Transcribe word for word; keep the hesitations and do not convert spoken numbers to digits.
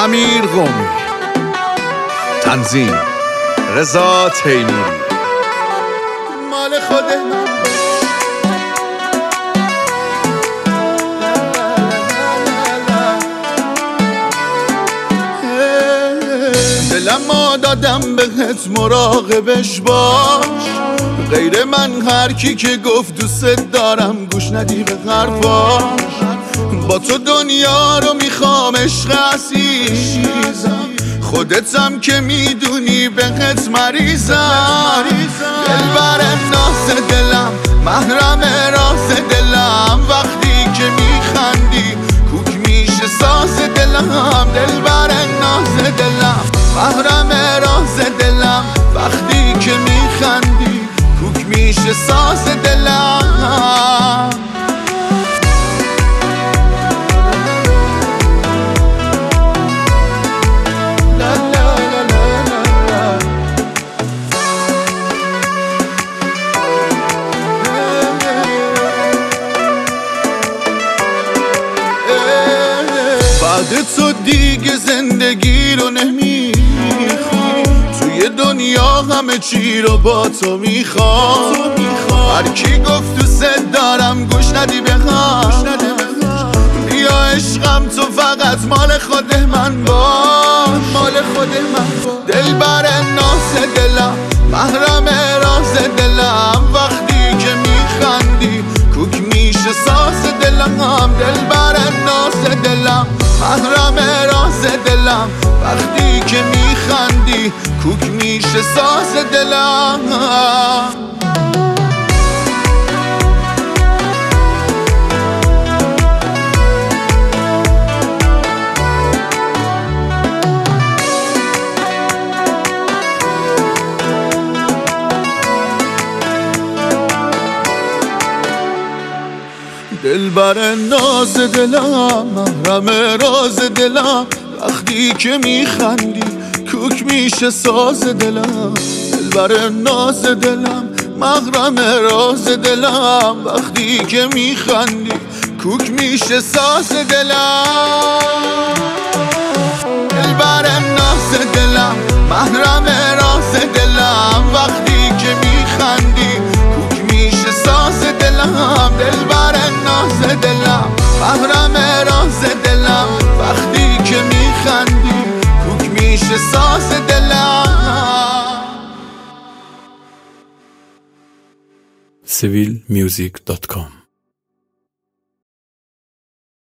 امیر قومی، تنظیم رضا تیموری. مال خود من دلم دادم بهت مراقبش باش، غیر من هر کی که گفت دوست دارم گوش ندی به حرفاش. با تو دنیا رو میخوام عشق عزیزم، خودتم که میدونی بهت مریضم. دلبر ناز دلم، محرم راز دلم، وقتی که میخندی کوک میشه ساز دلم. دلبر ناز دلم، محرم راز دلم، وقتی که میخندی کوک میشه ساز دلم. بعد تو دیگه زندگی رو نمیخوام، توی دنیا همه چی رو با تو میخوام. هر کی گفت دوست دارم گوش ندی بخوام، بیا عشقم تو فقط مال خود من باش، مال خود من. دلبر ناز دلم، محرم راز دلم، وقتی که میخندی کوک میشه ساز دلم. دلبر ناز دلم، محرم راز دلم، وقتی که میخندی کوک میشه ساز دلم. دلبر ناز دلم، محرم راز دلم، وقتی که میخندی کوک میشه ساز دلم. دلبر ناز دلم، محرم راز دلم، وقتی که میخندی کوک میشه ساز دلم. دلبر ناز دلم، محرم راز دلم، وقتی که میخندی کوک میشه ساز دلم. دلبر ناز دلم، محرم راز دلم، وقتی که میخندی کوک میشه ساز دلم. سیویل میوزیک دات کام